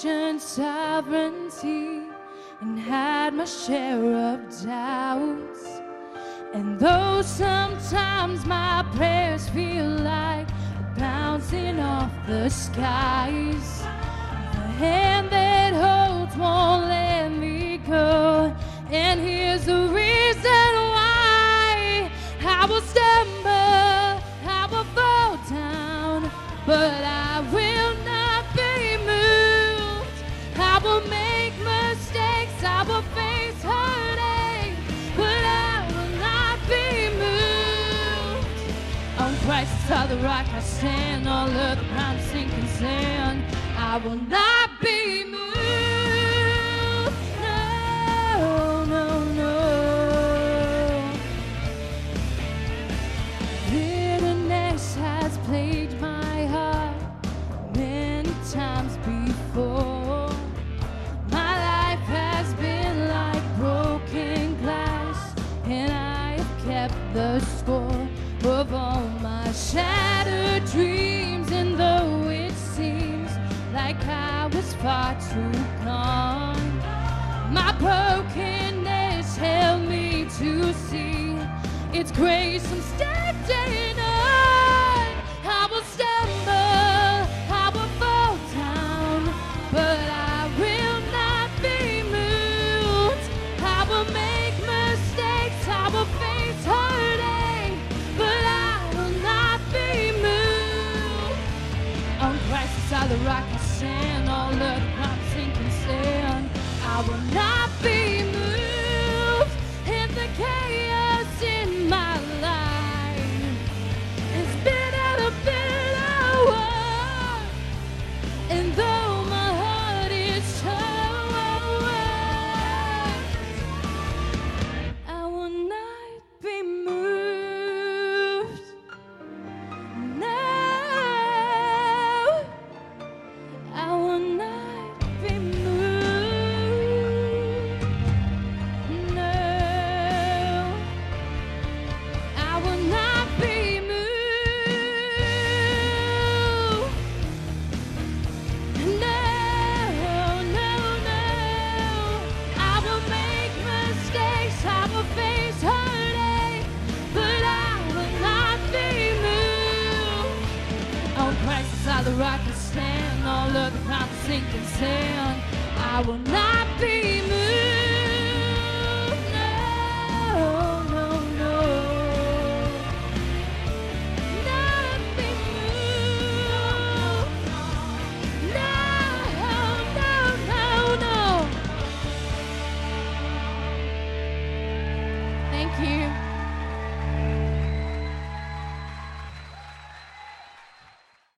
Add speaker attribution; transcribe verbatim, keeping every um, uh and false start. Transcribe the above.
Speaker 1: questioned sovereignty and had my share of doubts. And though sometimes my prayers feel like bouncing off the skies, the hand that holds won't let me go. And here's the reason why: I will stumble, I will fall down, but I will not be moved. I will make mistakes, I will face heartache, but I will not be moved. On Christ's solid rock I stand, all of the ground sinking sand. I will not be moved. No, no, no. Bitterness has plagued my heart many times before. My life has been like broken glass, and I have kept the score of all my shattered dreams. And though it seems like I was far too gone, my brokenness held me to see its grace I'm standing on. I will stumble, I will fall down, but I will not be moved. I will make mistakes, I will face heartache, but I will not be moved. On Christ's solid rock I stand, all of the ground sinking sand. I will not be moved. In the chaos in my life, it's been at a bitter war. And though my heart is torn, I will not be moved. No, I will not be moved. No, I will not be moved. No, no, no. I will make mistakes, I will face heartache, but I will not be moved. On Christ's solid rock I stand, all of the ground sinking sand. I will not